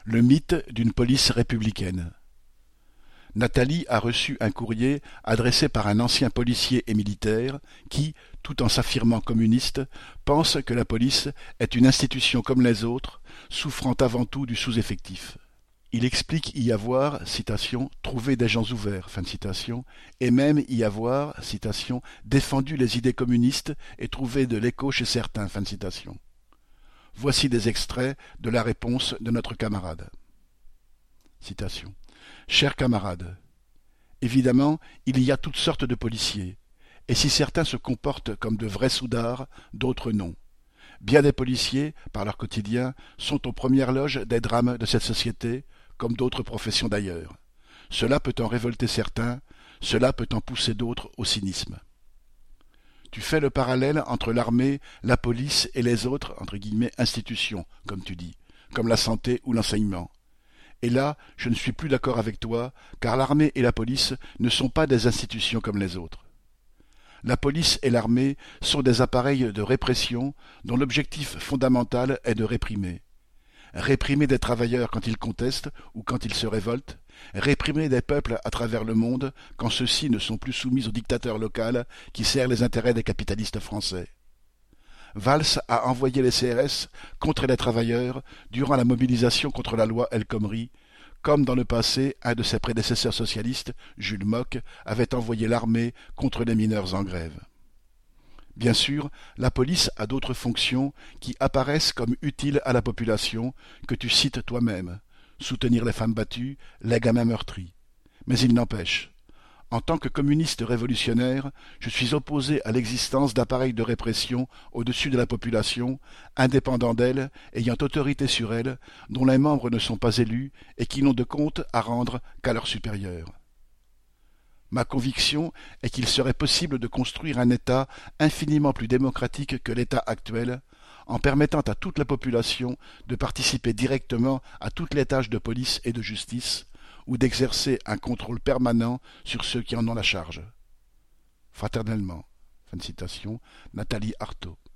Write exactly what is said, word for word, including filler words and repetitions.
Le mythe d'une police républicaine. Nathalie a reçu un courrier adressé par un ancien policier et militaire qui, tout en s'affirmant communiste, pense que la police est une institution comme les autres, souffrant avant tout du sous-effectif. Il explique y avoir, citation, trouvé des gens ouverts, fin de citation, et même y avoir, citation, défendu les idées communistes et trouvé de l'écho chez certains, fin de citation. Voici des extraits de la réponse de notre camarade. Citation. Chers camarades, évidemment, il y a toutes sortes de policiers, et si certains se comportent comme de vrais soudards, d'autres non. Bien des policiers, par leur quotidien, sont aux premières loges des drames de cette société, comme d'autres professions d'ailleurs. Cela peut en révolter certains, cela peut en pousser d'autres au cynisme. Tu fais le parallèle entre l'armée, la police et les autres, entre guillemets, institutions, comme tu dis, comme la santé ou l'enseignement. Et là, je ne suis plus d'accord avec toi, car l'armée et la police ne sont pas des institutions comme les autres. La police et l'armée sont des appareils de répression dont l'objectif fondamental est de réprimer. Réprimer des travailleurs quand ils contestent ou quand ils se révoltent, réprimer des peuples à travers le monde quand ceux-ci ne sont plus soumis au dictateur local qui sert les intérêts des capitalistes français. Valls a envoyé les C R S contre les travailleurs durant la mobilisation contre la loi El Khomri, comme dans le passé un de ses prédécesseurs socialistes, Jules Mock, avait envoyé l'armée contre les mineurs en grève. Bien sûr, la police a d'autres fonctions qui apparaissent comme utiles à la population, que tu cites toi-même, soutenir les femmes battues, les gamins meurtris. Mais il n'empêche. En tant que communiste révolutionnaire, je suis opposé à l'existence d'appareils de répression au-dessus de la population, indépendants d'elle, ayant autorité sur elle, dont les membres ne sont pas élus et qui n'ont de compte à rendre qu'à leurs supérieurs. Ma conviction est qu'il serait possible de construire un État infiniment plus démocratique que l'État actuel, en permettant à toute la population de participer directement à toutes les tâches de police et de justice, ou d'exercer un contrôle permanent sur ceux qui en ont la charge. Fraternellement. Fin de citation. Nathalie Arthaud.